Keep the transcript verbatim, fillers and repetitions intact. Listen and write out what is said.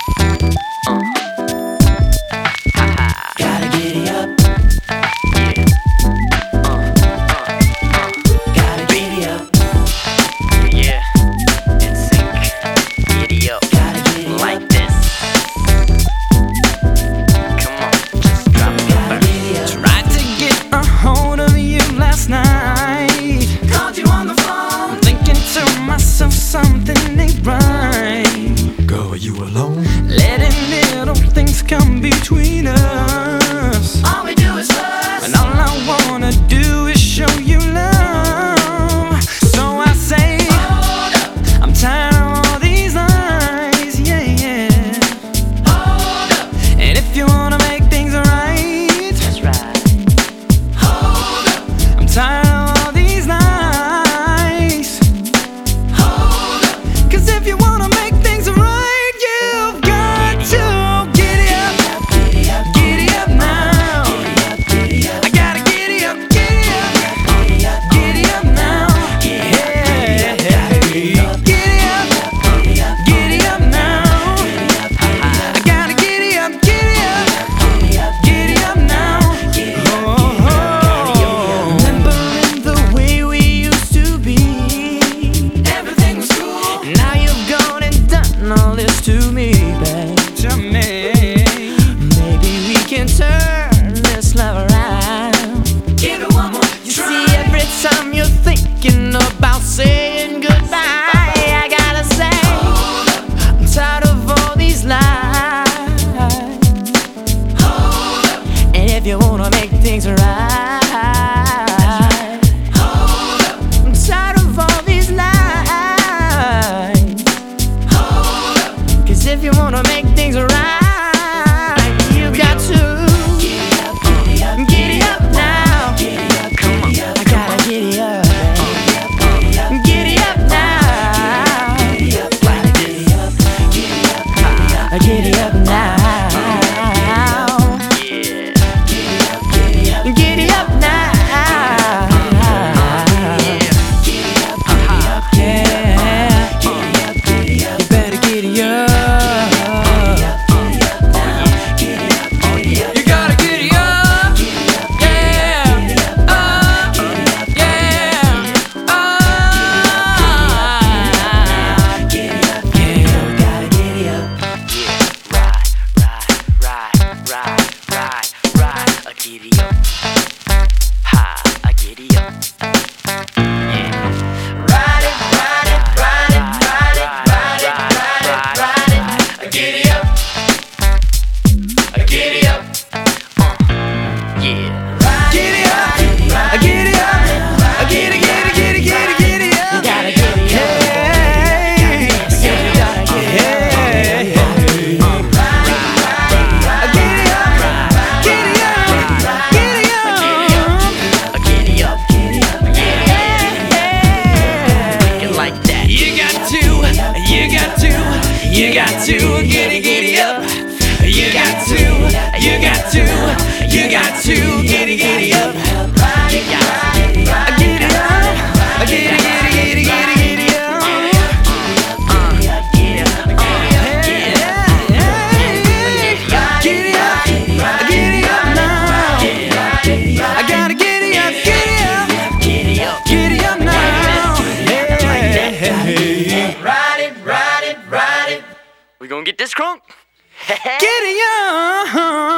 Gotta giddy up. Something ain't right. Girl, are you alone? Letting little things come between us. All we do is fuss, and all I wanna do is show you love. So I say, hold up, I'm tired of all these lies, yeah, yeah. Hold up, and if you wanna make things right, that's right. Hold up, I'm tired of all these lies. If you wanna make things right, you've got to giddy up, giddy up, giddy up now. giddy up, I gotta giddy up, giddy up, giddy up, giddy up now. Yeah, giddy up, giddy up now. I gotta giddy up, giddy up, giddy up now. Oh, remembering the way we used to be. Everything was cool. Now you've gone and done all this to me, babe. To me. Maybe we can turn this love around. Give it one more You try. see, every time you're thinking about saying goodbye, I gotta say, I'm tired of all these lies. Hold up, And if you wanna make things right, hold up, I'm tired of all these lies. hold up, Cause if you wanna make things right, you got to giddy up, giddy up, giddy up now. giddy up, giddy up, I gotta giddy up, giddy up, giddy up now. giddy up, gotta giddy up, giddy up, giddy up, I giddy up now. giddy up, giddy up, Giddy up now. giddy up, giddy up, Yeah, giddy up, giddy up, you better giddy up. You gotta giddy up. Yeah. Up. Yeah. Up. Yeah. gotta giddy up. Ride, ride, ride, ride, ride, a giddy up. Ha, a giddy up. Yeah. Ride it, ride it, ride it, ride it, ride it, ride it, ride it. A giddy up, a giddy up. Yeah. Giddy up. I giddy up. I giddy, giddy, giddy, giddy, giddy up. You gotta giddy up. Hey. You gotta giddy up. Hey. I giddy up. Giddy up. Giddy up. A giddy up. Giddy up, Yeah. You like that? You got to, you got to, you got to giddy giddy up. You got to, you got to, you got to giddy giddy up. ride it, ride it, ride I giddy up, I giddy giddy giddy giddy giddy up. it, giddy up, Hey, giddy up, giddy up now. I gotta giddy up, giddy up, Giddy up. giddy up now. Hey, ride it, ride it, ride it. We gonna get this crunk? giddy up.